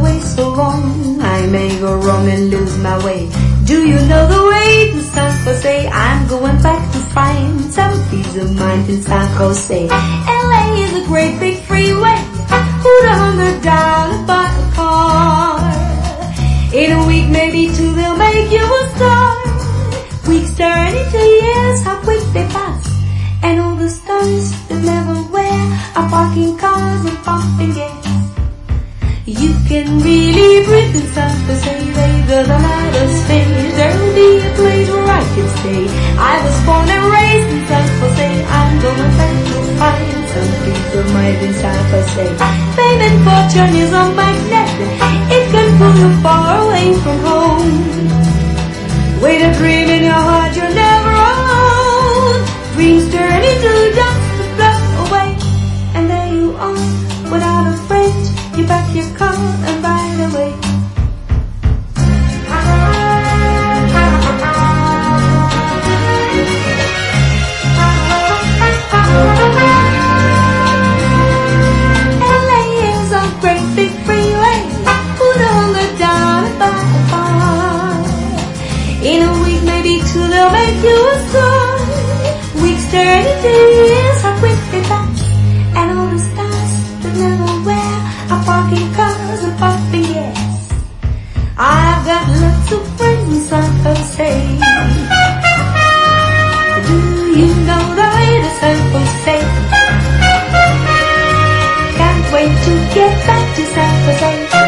way so wrong. I may go wrong and lose my way. Do you know the way to San Jose? I'm going back to find some peace of mind in San Jose. LA is a great big freeway. Put $100 buy a car. In a week, maybe two, they'll make you a star. Weeks turn into years, how quick they pass. And all the stars that never wear are parking cars and pumping gas. You can really breathe in San Jose, baby, the night of space. There'll be a place where I can stay. I was born and raised in San Jose. I'm going back to find some peace of mind in San Jose. Fame and fortune is a magnet. It can pull you far away from home. With a dream in your heart, you're never alone. Dreams turn into dust to float away. And there you are, without a friend. You pack your car and ride away. LA is a great big freeway. Put $100 and buy a car. In a week, maybe two, they'll make you a star. Weeks turn into years, how quick they pass. And all the stars that never wear are parking cars and pumping gas. I've got lots of friends in San Jose. Do you know the way to San Jose? Can't wait to get back to San Jose.